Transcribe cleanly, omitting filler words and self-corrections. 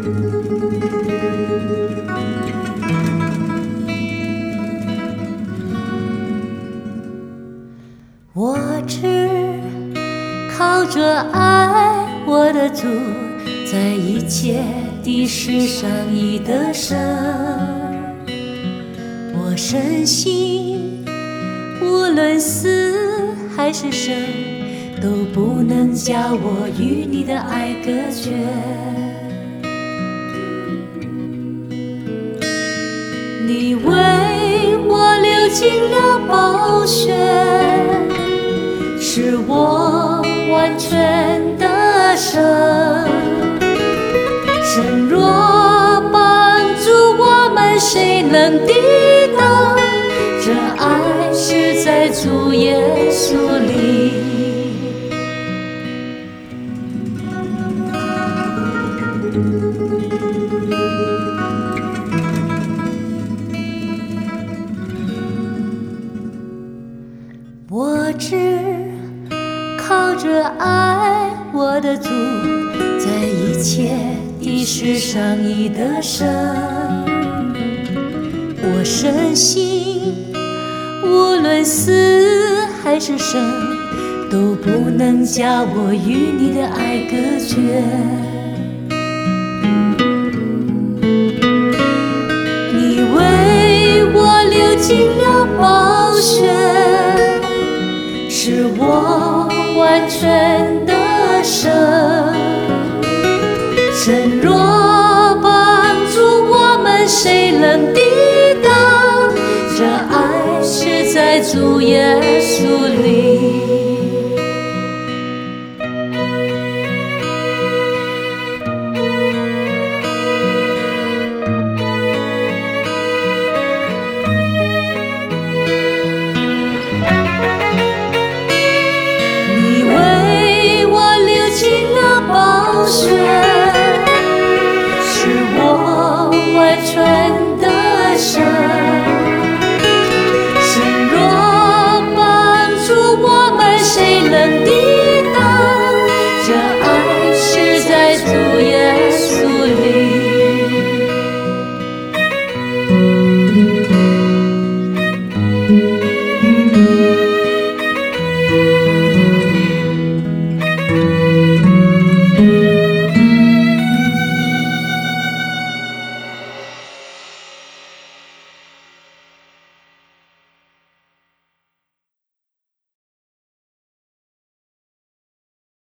我只靠着爱我的主，在一切的事上已得胜。我深信，无论死还是生，都不能叫我与你的爱隔绝。你为我流尽了宝血，使我完全得胜。神若帮助我们，谁能抵挡？这爱是在主耶稣里。我只靠着爱我的主，在一切的事上已得胜。我深信，无论死还是生，都不能叫我与你的爱隔绝。你为我流尽了宝血，使我完全得胜。神若帮助我们，谁能抵挡？这爱是在主耶稣里。